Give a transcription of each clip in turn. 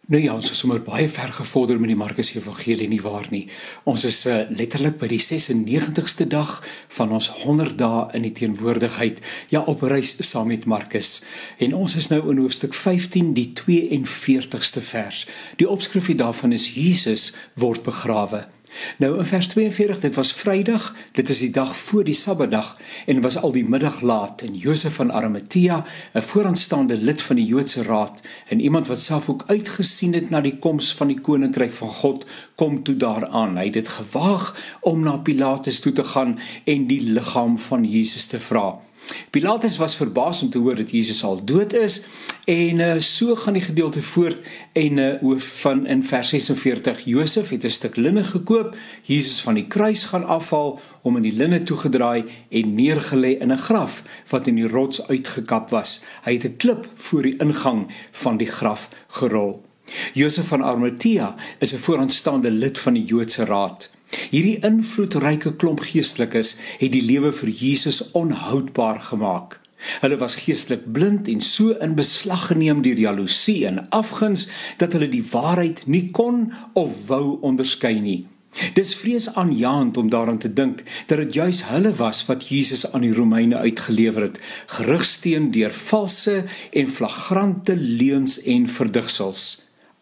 Nou ja, ons is sommer baie ver gevorder met die Markus Evangelie nie waar nie. Ons is letterlik by die 96ste dag van ons 100 dae in die teenwoordigheid, ja op reis saam met Markus. En ons is nou in hoofstuk 15, die 42ste vers. Die opskrif daarvan is Jesus word begrawe. Nou in vers 42, dit was Vrydag, dit is die dag voor die Sabbatdag en was al die middag laat en Josef van Arimatea, 'n vooraanstaande lid van die Joodse Raad en iemand wat self ook uitgesien het na die koms van die koninkryk van God, kom toe daaraan. Hy het dit gewaag om na Pilatus toe te gaan en die liggaam van Jesus te vra. Pilatus was verbaas om te hoor dat Jesus al dood is en so gaan die gedeelte voort en in vers 46, Josef het 'n stuk linne gekoop, Jesus van die kruis gaan afhaal, om in die linne toegedraai en neergelê in 'n graf wat in die rots uitgekap was. Hy het 'n klip voor die ingang van die graf gerol. Josef van Arimatea is 'n vooraanstaande lid van die Joodse Raad. Hierdie invloedryke klomp geestelikes het die lewe vir Jesus onhoudbaar gemaak. Hulle was geestelik blind en so in beslag geneem deur jaloesie en afguns dat hulle die waarheid nie kon of wou onderskei nie. Dis vreesaanjaend om daaraan te dink dat dit juis hulle was wat Jesus aan die Romeine uitgelewer het, gerigsteen deur valse en flagrante leuns en verdigsels.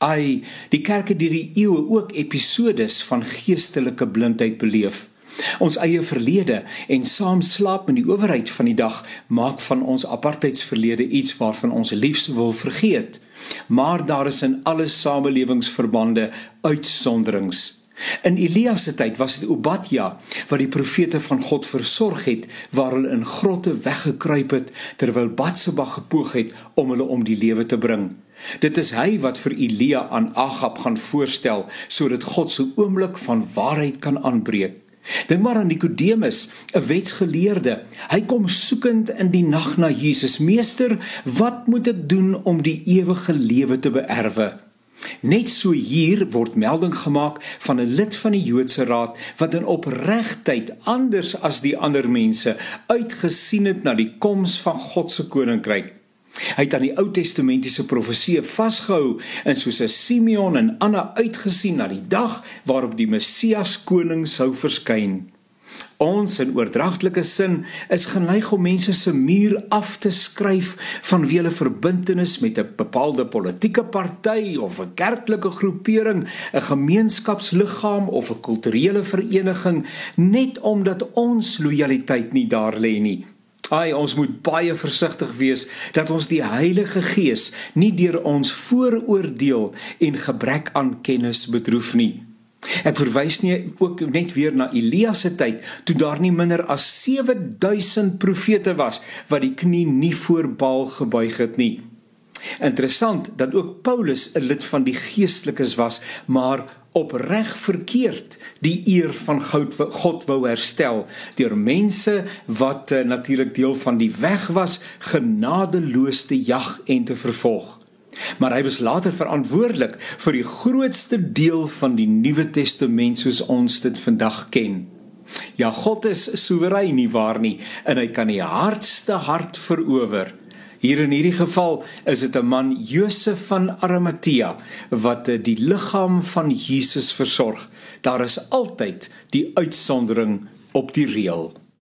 Die kerk het deur die eeue ook episodes van geestelike blindheid beleef. Ons eie verlede en saam slaap met die owerheid van die dag maak van ons apartheidsverlede iets waarvan ons liefs wil vergeet. Maar daar is in alle samelewingsverbande uitsonderings. In Elia se tyd was dit Obadja wat die profete van God versorg het, waar hulle in grotte weggekruip het, terwyl Batseba gepoog het om hulle om die lewe te bring. Dit is hy wat vir Elia aan Agab gaan voorstel, sodat God se oomblik van waarheid kan aanbreek. Dink maar aan Nikodemus, 'n wetsgeleerde. Hy kom soekend in die nag na Jesus. Meester, wat moet ek doen om die ewige lewe te beerwe? Net so hier word melding gemaak van 'n lid van die Joodse Raad wat in opregtheid anders as die ander mense uitgesien het na die koms van God se koninkryk. Hy het aan die Ou Testamentiese profeseë vasgehou en soos 'n Simeon en Anna uitgesien na die dag waarop die Messias koning sou verskyn. Ons in oordragtelike sin is geneig om mense se muur af te skryf vanweë hulle verbintenis met 'n bepaalde politieke party of 'n kerklike groepering, 'n gemeenskapsliggaam of 'n kulturele vereniging, net omdat ons lojaliteit nie daar lê nie. Ons moet baie versigtig wees dat ons die Heilige Gees nie deur ons vooroordeel en gebrek aan kennis bedroef nie. Ek verwys nie ook net weer na Elia se tyd, toe daar nie minder as 7000 profete was, wat die knie nie voor Baal gebuig het nie. Interessant dat ook Paulus 'n lid van die geestelikes was, maar opreg verkeerd die eer van God wou herstel, deur mense wat natuurlik deel van die weg was, genadeloos te jag en te vervolg. Maar hy was later verantwoordelik vir die grootste deel van die Nuwe Testament soos ons dit vandag ken. Ja, God is soewerein nie waar nie, en hy kan die hardste hart verower. Hier in hierdie geval is dit 'n man, Josef van Arimatea, wat die liggaam van Jesus versorg. Daar is altyd die uitsondering op die reël.